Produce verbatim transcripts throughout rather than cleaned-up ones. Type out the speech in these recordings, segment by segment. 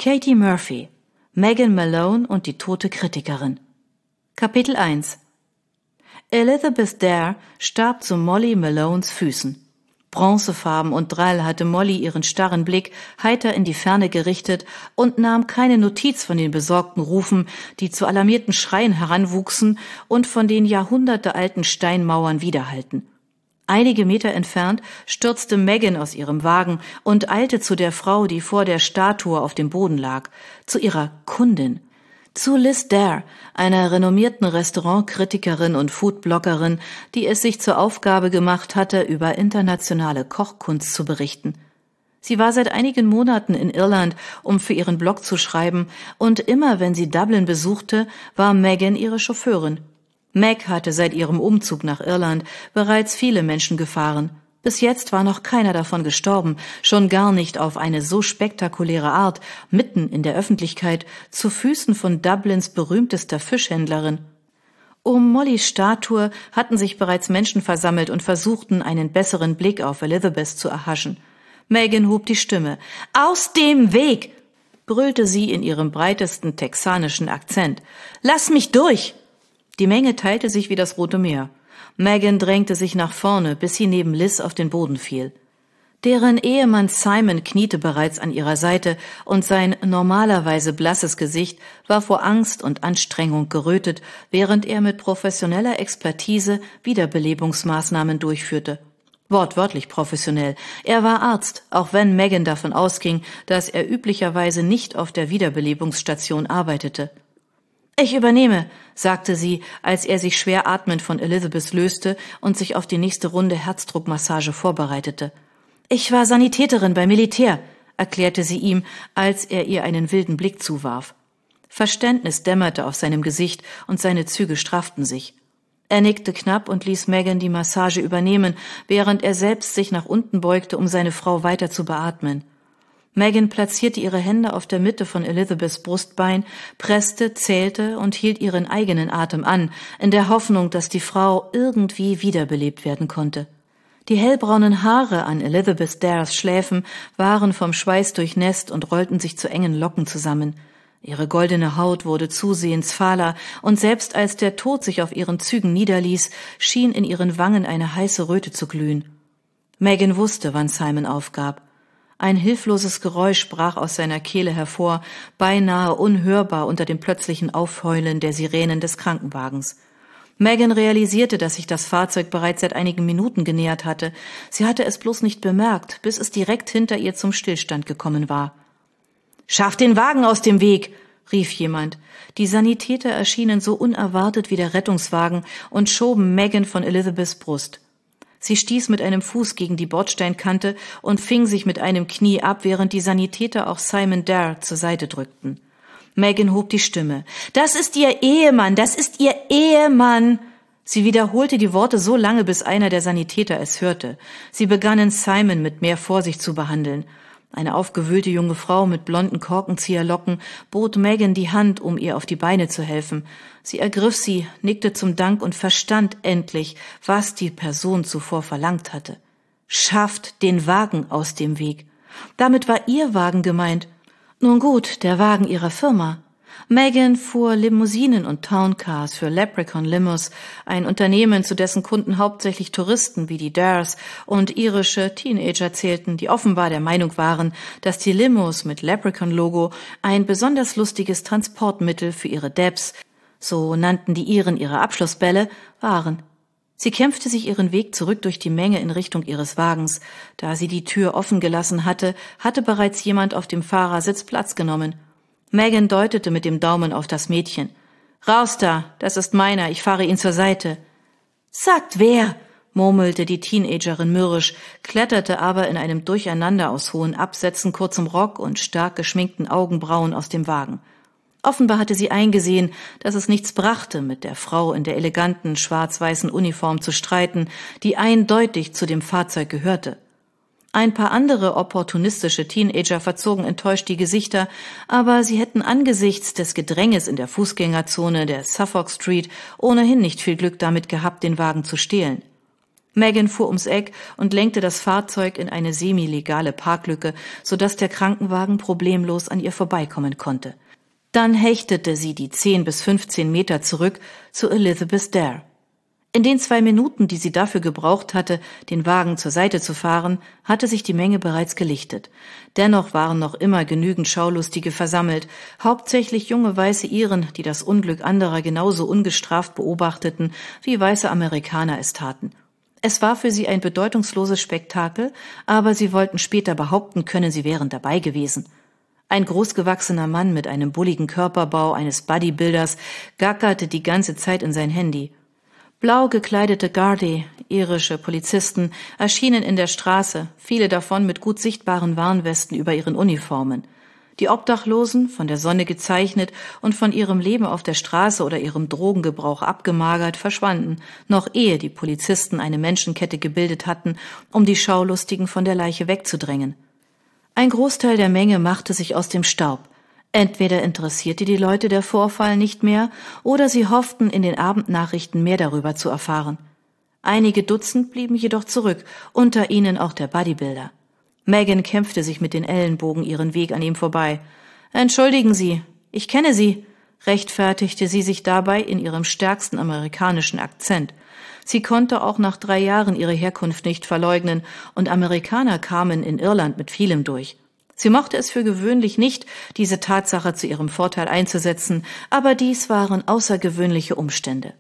Katie Murphy, Megan Malone und die tote Kritikerin. Kapitel eins. Elizabeth Dare starb zu Molly Malones Füßen. Bronzefarben und drall hatte Molly ihren starren Blick heiter in die Ferne gerichtet und nahm keine Notiz von den besorgten Rufen, die zu alarmierten Schreien heranwuchsen und von den jahrhundertealten Steinmauern widerhallten. Einige Meter entfernt stürzte Megan aus ihrem Wagen und eilte zu der Frau, die vor der Statue auf dem Boden lag, zu ihrer Kundin, zu Liz Dare, einer renommierten Restaurantkritikerin und Foodbloggerin, die es sich zur Aufgabe gemacht hatte, über internationale Kochkunst zu berichten. Sie war seit einigen Monaten in Irland, um für ihren Blog zu schreiben, und immer wenn sie Dublin besuchte, war Megan ihre Chauffeurin. Meg hatte seit ihrem Umzug nach Irland bereits viele Menschen gefahren. Bis jetzt war noch keiner davon gestorben, schon gar nicht auf eine so spektakuläre Art, mitten in der Öffentlichkeit, zu Füßen von Dublins berühmtester Fischhändlerin. Um Mollys Statue hatten sich bereits Menschen versammelt und versuchten, einen besseren Blick auf Elizabeth zu erhaschen. Megan hob die Stimme. »Aus dem Weg!« brüllte sie in ihrem breitesten texanischen Akzent. »Lass mich durch!« Die Menge teilte sich wie das Rote Meer. Megan drängte sich nach vorne, bis sie neben Liz auf den Boden fiel. Deren Ehemann Simon kniete bereits an ihrer Seite und sein normalerweise blasses Gesicht war vor Angst und Anstrengung gerötet, während er mit professioneller Expertise Wiederbelebungsmaßnahmen durchführte. Wortwörtlich professionell. Er war Arzt, auch wenn Megan davon ausging, dass er üblicherweise nicht auf der Wiederbelebungsstation arbeitete. »Ich übernehme«, sagte sie, als er sich schwer atmend von Elizabeth löste und sich auf die nächste Runde Herzdruckmassage vorbereitete. »Ich war Sanitäterin beim Militär«, erklärte sie ihm, als er ihr einen wilden Blick zuwarf. Verständnis dämmerte auf seinem Gesicht und seine Züge strafften sich. Er nickte knapp und ließ Megan die Massage übernehmen, während er selbst sich nach unten beugte, um seine Frau weiter zu beatmen. Megan platzierte ihre Hände auf der Mitte von Elizabeths Brustbein, presste, zählte und hielt ihren eigenen Atem an, in der Hoffnung, dass die Frau irgendwie wiederbelebt werden konnte. Die hellbraunen Haare an Elizabeth Dares Schläfen waren vom Schweiß durchnässt und rollten sich zu engen Locken zusammen. Ihre goldene Haut wurde zusehends fahler, und selbst als der Tod sich auf ihren Zügen niederließ, schien in ihren Wangen eine heiße Röte zu glühen. Megan wusste, wann Simon aufgab. Ein hilfloses Geräusch brach aus seiner Kehle hervor, beinahe unhörbar unter dem plötzlichen Aufheulen der Sirenen des Krankenwagens. Megan realisierte, dass sich das Fahrzeug bereits seit einigen Minuten genähert hatte. Sie hatte es bloß nicht bemerkt, bis es direkt hinter ihr zum Stillstand gekommen war. »Schaff den Wagen aus dem Weg«, rief jemand. Die Sanitäter erschienen so unerwartet wie der Rettungswagen und schoben Megan von Elizabeths Brust. Sie stieß mit einem Fuß gegen die Bordsteinkante und fing sich mit einem Knie ab, während die Sanitäter auch Simon Dare zur Seite drückten. Megan hob die Stimme. »Das ist Ihr Ehemann, das ist Ihr Ehemann!« Sie wiederholte die Worte so lange, bis einer der Sanitäter es hörte. Sie begannen, Simon mit mehr Vorsicht zu behandeln. Eine aufgewühlte junge Frau mit blonden Korkenzieherlocken bot Megan die Hand, um ihr auf die Beine zu helfen. Sie ergriff sie, nickte zum Dank und verstand endlich, was die Person zuvor verlangt hatte. »Schafft den Wagen aus dem Weg.« Damit war ihr Wagen gemeint. Nun gut, der Wagen ihrer Firma. Megan fuhr Limousinen und Towncars für Leprechaun Limos, ein Unternehmen, zu dessen Kunden hauptsächlich Touristen wie die Dares und irische Teenager zählten, die offenbar der Meinung waren, dass die Limos mit Leprechaun-Logo ein besonders lustiges Transportmittel für ihre Debs, so nannten die Iren ihre Abschlussbälle, waren. Sie kämpfte sich ihren Weg zurück durch die Menge in Richtung ihres Wagens. Da sie die Tür offen gelassen hatte, hatte bereits jemand auf dem Fahrersitz Platz genommen. Megan deutete mit dem Daumen auf das Mädchen. »Raus da, das ist meiner, ich fahre ihn zur Seite.« »Sagt wer?«, murmelte die Teenagerin mürrisch, kletterte aber in einem Durcheinander aus hohen Absätzen, kurzem Rock und stark geschminkten Augenbrauen aus dem Wagen. Offenbar hatte sie eingesehen, dass es nichts brachte, mit der Frau in der eleganten schwarz-weißen Uniform zu streiten, die eindeutig zu dem Fahrzeug gehörte. Ein paar andere opportunistische Teenager verzogen enttäuscht die Gesichter, aber sie hätten angesichts des Gedränges in der Fußgängerzone der Suffolk Street ohnehin nicht viel Glück damit gehabt, den Wagen zu stehlen. Megan fuhr ums Eck und lenkte das Fahrzeug in eine semi-legale Parklücke, sodass der Krankenwagen problemlos an ihr vorbeikommen konnte. Dann hechtete sie die zehn bis fünfzehn Meter zurück zu Elizabeth Dare. In den zwei Minuten, die sie dafür gebraucht hatte, den Wagen zur Seite zu fahren, hatte sich die Menge bereits gelichtet. Dennoch waren noch immer genügend Schaulustige versammelt, hauptsächlich junge weiße Iren, die das Unglück anderer genauso ungestraft beobachteten, wie weiße Amerikaner es taten. Es war für sie ein bedeutungsloses Spektakel, aber sie wollten später behaupten können, sie wären dabei gewesen. Ein großgewachsener Mann mit einem bulligen Körperbau eines Bodybuilders gackerte die ganze Zeit in sein Handy. Blau gekleidete Gardaí, irische Polizisten, erschienen in der Straße, viele davon mit gut sichtbaren Warnwesten über ihren Uniformen. Die Obdachlosen, von der Sonne gezeichnet und von ihrem Leben auf der Straße oder ihrem Drogengebrauch abgemagert, verschwanden, noch ehe die Polizisten eine Menschenkette gebildet hatten, um die Schaulustigen von der Leiche wegzudrängen. Ein Großteil der Menge machte sich aus dem Staub. Entweder interessierte die Leute der Vorfall nicht mehr, oder sie hofften, in den Abendnachrichten mehr darüber zu erfahren. Einige Dutzend blieben jedoch zurück, unter ihnen auch der Bodybuilder. Megan kämpfte sich mit den Ellenbogen ihren Weg an ihm vorbei. »Entschuldigen Sie, ich kenne Sie«, rechtfertigte sie sich dabei in ihrem stärksten amerikanischen Akzent. Sie konnte auch nach drei Jahren ihre Herkunft nicht verleugnen, und Amerikaner kamen in Irland mit vielem durch. Sie mochte es für gewöhnlich nicht, diese Tatsache zu ihrem Vorteil einzusetzen, aber dies waren außergewöhnliche Umstände.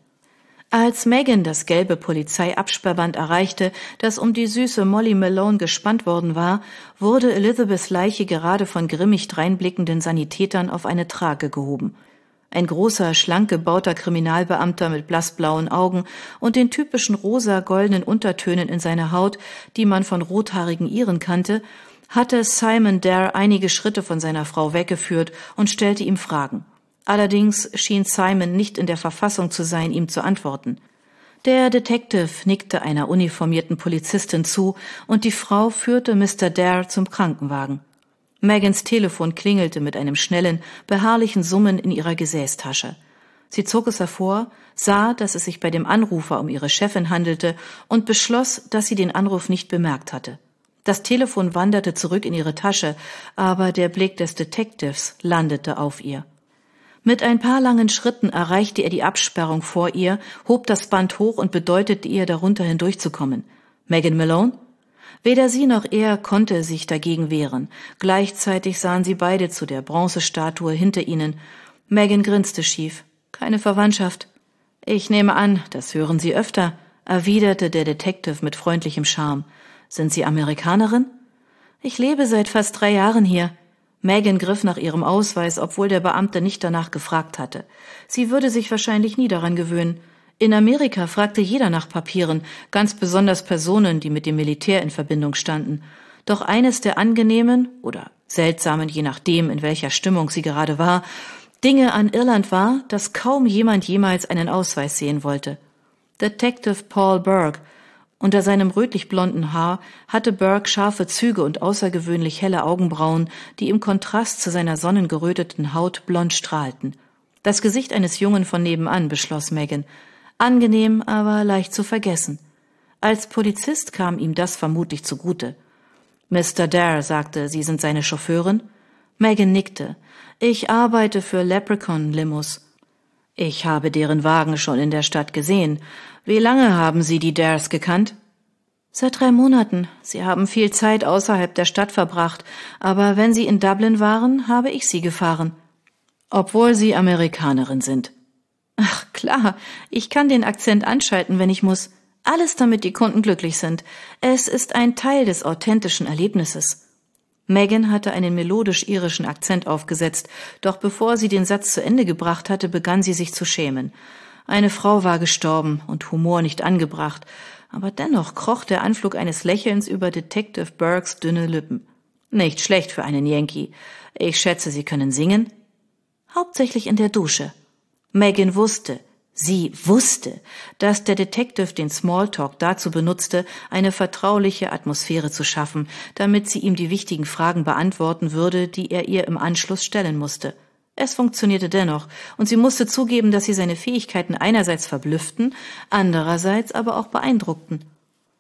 Als Megan das gelbe Polizeiabsperrband erreichte, das um die süße Molly Malone gespannt worden war, wurde Elizabeths Leiche gerade von grimmig dreinblickenden Sanitätern auf eine Trage gehoben. Ein großer, schlank gebauter Kriminalbeamter mit blassblauen Augen und den typischen rosa-goldenen Untertönen in seiner Haut, die man von rothaarigen Iren kannte, hatte Simon Dare einige Schritte von seiner Frau weggeführt und stellte ihm Fragen. Allerdings schien Simon nicht in der Verfassung zu sein, ihm zu antworten. Der Detective nickte einer uniformierten Polizistin zu und die Frau führte Mister Dare zum Krankenwagen. Megans Telefon klingelte mit einem schnellen, beharrlichen Summen in ihrer Gesäßtasche. Sie zog es hervor, sah, dass es sich bei dem Anrufer um ihre Chefin handelte und beschloss, dass sie den Anruf nicht bemerkt hatte. Das Telefon wanderte zurück in ihre Tasche, aber der Blick des Detectives landete auf ihr. Mit ein paar langen Schritten erreichte er die Absperrung vor ihr, hob das Band hoch und bedeutete ihr, darunter hindurchzukommen. »Megan Malone?« Weder sie noch er konnte sich dagegen wehren. Gleichzeitig sahen sie beide zu der Bronzestatue hinter ihnen. Megan grinste schief. »Keine Verwandtschaft.« »Ich nehme an, das hören Sie öfter«, erwiderte der Detective mit freundlichem Charme. »Sind Sie Amerikanerin?« »Ich lebe seit fast drei Jahren hier.« Megan griff nach ihrem Ausweis, obwohl der Beamte nicht danach gefragt hatte. Sie würde sich wahrscheinlich nie daran gewöhnen. In Amerika fragte jeder nach Papieren, ganz besonders Personen, die mit dem Militär in Verbindung standen. Doch eines der angenehmen oder seltsamen, je nachdem, in welcher Stimmung sie gerade war, Dinge an Irland war, dass kaum jemand jemals einen Ausweis sehen wollte. Detective Paul Burke. Unter seinem rötlich-blonden Haar hatte Burke scharfe Züge und außergewöhnlich helle Augenbrauen, die im Kontrast zu seiner sonnengeröteten Haut blond strahlten. Das Gesicht eines Jungen von nebenan, beschloss Megan. Angenehm, aber leicht zu vergessen. Als Polizist kam ihm das vermutlich zugute. »Mister Dare«, sagte, »Sie sind seine Chauffeurin?« Megan nickte. »Ich arbeite für Leprechaun Limos.« »Ich habe deren Wagen schon in der Stadt gesehen. Wie lange haben Sie die Dares gekannt?« »Seit drei Monaten. Sie haben viel Zeit außerhalb der Stadt verbracht, aber wenn Sie in Dublin waren, habe ich sie gefahren.« »Obwohl Sie Amerikanerin sind.« »Ach klar, ich kann den Akzent anschalten, wenn ich muss. Alles, damit die Kunden glücklich sind. Es ist ein Teil des authentischen Erlebnisses.« Megan hatte einen melodisch-irischen Akzent aufgesetzt, doch bevor sie den Satz zu Ende gebracht hatte, begann sie sich zu schämen. Eine Frau war gestorben und Humor nicht angebracht, aber dennoch kroch der Anflug eines Lächelns über Detective Burkes dünne Lippen. »Nicht schlecht für einen Yankee. Ich schätze, Sie können singen?« »Hauptsächlich in der Dusche.« Megan wusste, sie wusste, dass der Detective den Smalltalk dazu benutzte, eine vertrauliche Atmosphäre zu schaffen, damit sie ihm die wichtigen Fragen beantworten würde, die er ihr im Anschluss stellen musste. Es funktionierte dennoch, und sie musste zugeben, dass sie seine Fähigkeiten einerseits verblüfften, andererseits aber auch beeindruckten.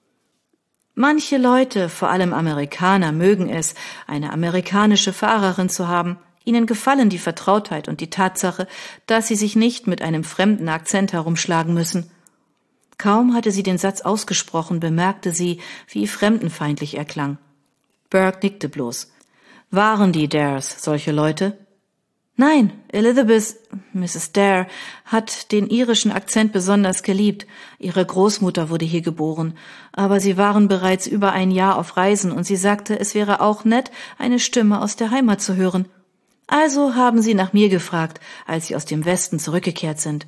Manche Leute, vor allem Amerikaner, mögen es, eine amerikanische Fahrerin zu haben. Ihnen gefallen die Vertrautheit und die Tatsache, dass sie sich nicht mit einem fremden Akzent herumschlagen müssen. Kaum hatte sie den Satz ausgesprochen, bemerkte sie, wie fremdenfeindlich er klang. Burke nickte bloß. Waren die Dares solche Leute? Nein, Elizabeth, Misses Dare, hat den irischen Akzent besonders geliebt. Ihre Großmutter wurde hier geboren, aber sie waren bereits über ein Jahr auf Reisen und sie sagte, es wäre auch nett, eine Stimme aus der Heimat zu hören. Also haben sie nach mir gefragt, als sie aus dem Westen zurückgekehrt sind.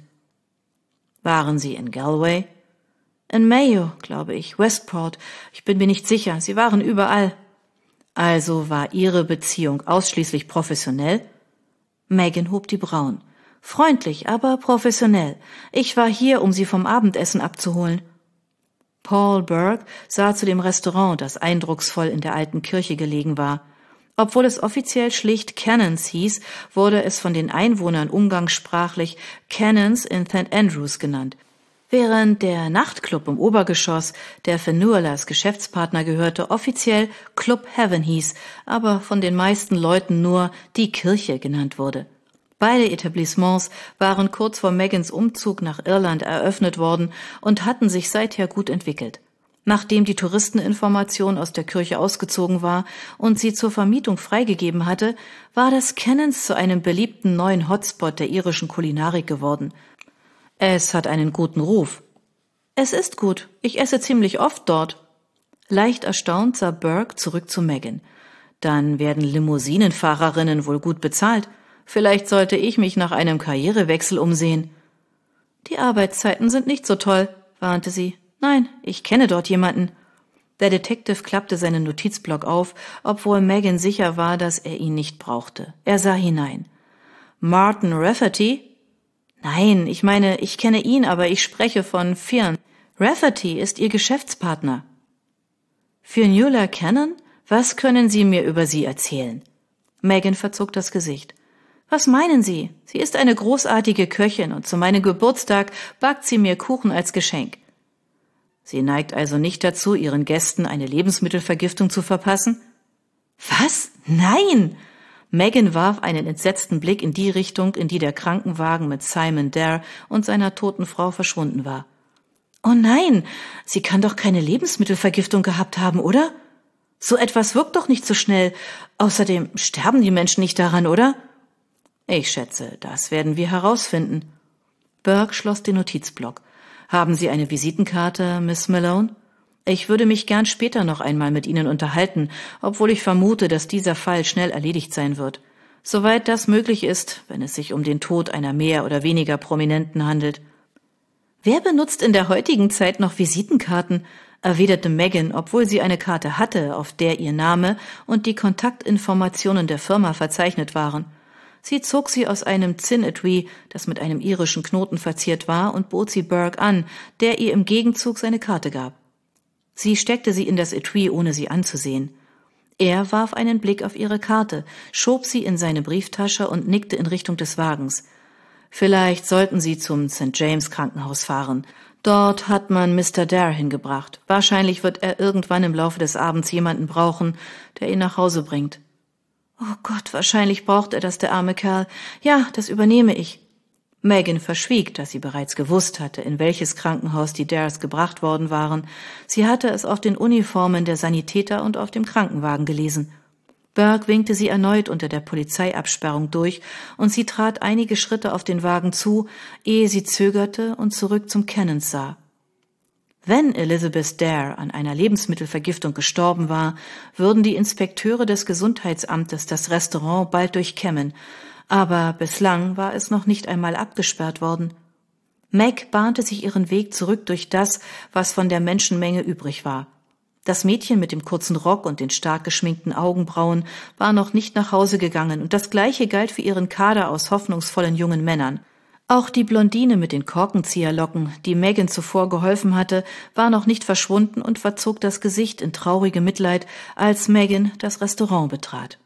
Waren sie in Galway? In Mayo, glaube ich, Westport. Ich bin mir nicht sicher, sie waren überall. Also war ihre Beziehung ausschließlich professionell? Megan hob die Brauen. Freundlich, aber professionell. Ich war hier, um sie vom Abendessen abzuholen. Paul Burke sah zu dem Restaurant, das eindrucksvoll in der alten Kirche gelegen war. Obwohl es offiziell schlicht Cannons hieß, wurde es von den Einwohnern umgangssprachlich Cannons in Saint Andrews genannt. Während der Nachtclub im Obergeschoss, der Fenouillas Geschäftspartner gehörte, offiziell Club Heaven hieß, aber von den meisten Leuten nur die Kirche genannt wurde. Beide Etablissements waren kurz vor Megans Umzug nach Irland eröffnet worden und hatten sich seither gut entwickelt. Nachdem die Touristeninformation aus der Kirche ausgezogen war und sie zur Vermietung freigegeben hatte, war das Cannons zu einem beliebten neuen Hotspot der irischen Kulinarik geworden. Es hat einen guten Ruf. Es ist gut. Ich esse ziemlich oft dort. Leicht erstaunt sah Burke zurück zu Megan. Dann werden Limousinenfahrerinnen wohl gut bezahlt. Vielleicht sollte ich mich nach einem Karrierewechsel umsehen. Die Arbeitszeiten sind nicht so toll, warnte sie. Nein, ich kenne dort jemanden. Der Detective klappte seinen Notizblock auf, obwohl Megan sicher war, dass er ihn nicht brauchte. Er sah hinein. Martin Rafferty? Nein, ich meine, ich kenne ihn, aber ich spreche von Fionn. Rafferty ist Ihr Geschäftspartner. Fionnuala Cannon? Was können Sie mir über sie erzählen? Megan verzog das Gesicht. Was meinen Sie? Sie ist eine großartige Köchin und zu meinem Geburtstag backt sie mir Kuchen als Geschenk. Sie neigt also nicht dazu, ihren Gästen eine Lebensmittelvergiftung zu verpassen? Was? Nein! Megan warf einen entsetzten Blick in die Richtung, in die der Krankenwagen mit Simon Dare und seiner toten Frau verschwunden war. Oh nein, sie kann doch keine Lebensmittelvergiftung gehabt haben, oder? So etwas wirkt doch nicht so schnell. Außerdem sterben die Menschen nicht daran, oder? Ich schätze, das werden wir herausfinden. Burke schloss den Notizblock. Haben Sie eine Visitenkarte, Miss Malone? Ich würde mich gern später noch einmal mit Ihnen unterhalten, obwohl ich vermute, dass dieser Fall schnell erledigt sein wird. Soweit das möglich ist, wenn es sich um den Tod einer mehr oder weniger Prominenten handelt. Wer benutzt in der heutigen Zeit noch Visitenkarten? Erwiderte Megan, obwohl sie eine Karte hatte, auf der ihr Name und die Kontaktinformationen der Firma verzeichnet waren. Sie zog sie aus einem Zinnetui, das mit einem irischen Knoten verziert war, und bot sie Burke an, der ihr im Gegenzug seine Karte gab. Sie steckte sie in das Etui, ohne sie anzusehen. Er warf einen Blick auf ihre Karte, schob sie in seine Brieftasche und nickte in Richtung des Wagens. Vielleicht sollten Sie zum Sankt James Krankenhaus fahren. Dort hat man Mister Dare hingebracht. Wahrscheinlich wird er irgendwann im Laufe des Abends jemanden brauchen, der ihn nach Hause bringt. Oh Gott, wahrscheinlich braucht er das, der arme Kerl. Ja, das übernehme ich. Megan verschwieg, dass sie bereits gewusst hatte, in welches Krankenhaus die Dares gebracht worden waren. Sie hatte es auf den Uniformen der Sanitäter und auf dem Krankenwagen gelesen. Burke winkte sie erneut unter der Polizeiabsperrung durch, und sie trat einige Schritte auf den Wagen zu, ehe sie zögerte und zurück zum Cannons sah. Wenn Elizabeth Dare an einer Lebensmittelvergiftung gestorben war, würden die Inspekteure des Gesundheitsamtes das Restaurant bald durchkämmen, aber bislang war es noch nicht einmal abgesperrt worden. Meg bahnte sich ihren Weg zurück durch das, was von der Menschenmenge übrig war. Das Mädchen mit dem kurzen Rock und den stark geschminkten Augenbrauen war noch nicht nach Hause gegangen, und das Gleiche galt für ihren Kader aus hoffnungsvollen jungen Männern. Auch die Blondine mit den Korkenzieherlocken, die Megan zuvor geholfen hatte, war noch nicht verschwunden und verzog das Gesicht in traurigem Mitleid, als Megan das Restaurant betrat.